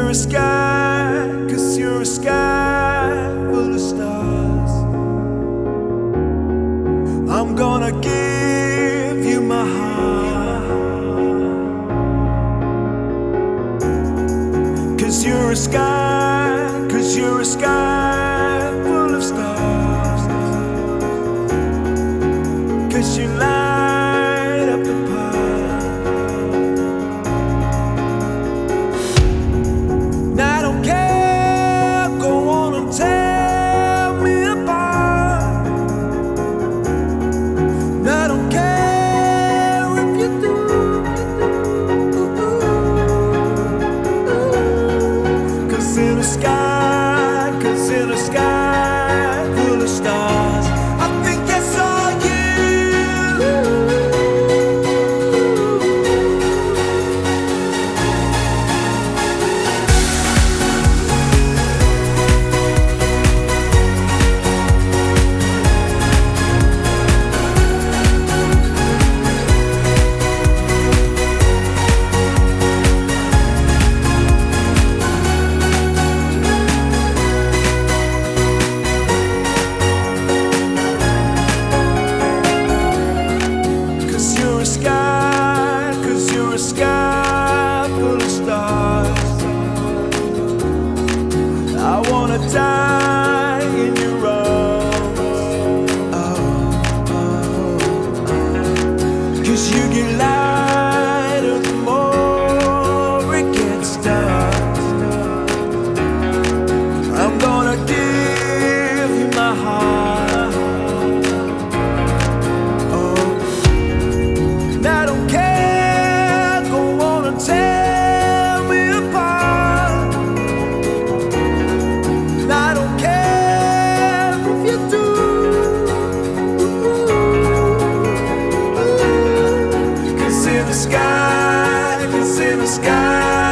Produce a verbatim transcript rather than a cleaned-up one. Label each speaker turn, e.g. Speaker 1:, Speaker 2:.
Speaker 1: you're a sky, cause you're a sky full of stars. I'm gonna give you my heart, cause you're a sky, cause you're a sky full of stars. Cause you light up the path. Now I don't care, go on and tear me apart. Now I don't care if you do. Cause in the sky, cause in the sky full of stars, I think I saw you. You're a sky, cause you're a sky full of stars. I wanna die in your arms. Oh, oh, oh. Cause you get lighter the more it gets dark. I'm gonna give you my heart. I don't care, go on and tear me apart. I don't care if you do. Cause in the sky, cause in the sky